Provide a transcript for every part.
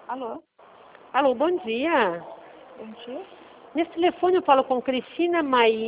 Alô? Alô, bom dia. Bom dia. Nesse telefone eu falo com Cristina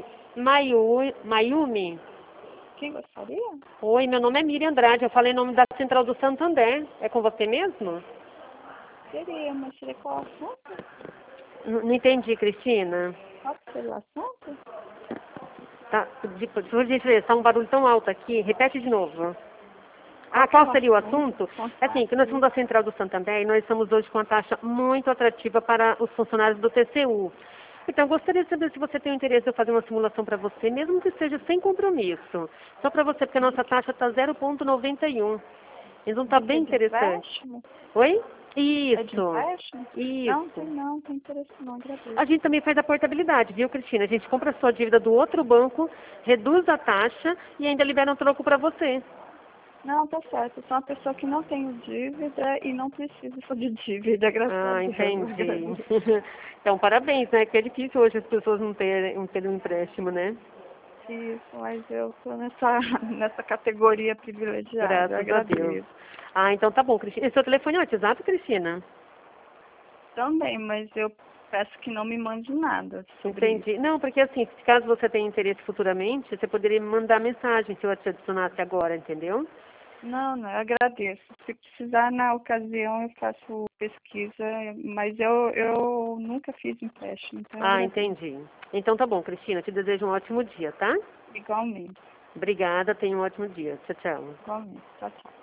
Mayumi. Quem gostaria? Oi, meu nome é Miriam Andrade, eu falei em nome da Central do Santander. É com você mesmo? Seria, mas seria qual assunto? Não entendi, Cristina. Qual seria o assunto? Tá, por gentileza, tá um barulho tão alto aqui. Repete de novo. Qual que é Qual o seria o assunto? assunto? É assim, que nós somos da Central do Santander e nós estamos hoje com uma taxa muito atrativa para os funcionários do TCU. Então, gostaria de saber se você tem o interesse de fazer uma simulação para você, mesmo que seja sem compromisso. Só para você, porque a nossa taxa está 0,91. Então, está bem É de interessante. empréstimo? Oi? É de Isso. empréstimo? Não, Isso. não tem interesse não, agradeço. A gente também faz a portabilidade, viu, Cristina? A gente compra a sua dívida do outro banco, reduz a taxa e ainda libera um troco para você. Não, tá certo. Eu sou uma pessoa que não tenho dívida e não preciso só de dívida, graças a Ah, Deus. entendi. Agradeço. Então, parabéns, né? Que é difícil hoje as pessoas não terem um empréstimo, né? Isso, mas eu tô nessa categoria privilegiada. Eu Graças a Deus. agradeço. Ah, então tá bom, Cristina. Esse seu telefone é o WhatsApp, Cristina? Também, mas eu peço que não me mande nada sobre isso. Entendi. Não, porque assim, caso você tenha interesse futuramente, você poderia me mandar mensagem se eu te adicionasse agora, entendeu? Não, eu agradeço. Se precisar, na ocasião, eu faço pesquisa, mas eu nunca fiz empréstimo, então eu Ah, agradeço. entendi. Então tá bom, Cristina. Te desejo um ótimo dia, tá? Igualmente, Obrigada, tenha um ótimo dia. Tchau, tchau. igualmente. Tchau, tchau.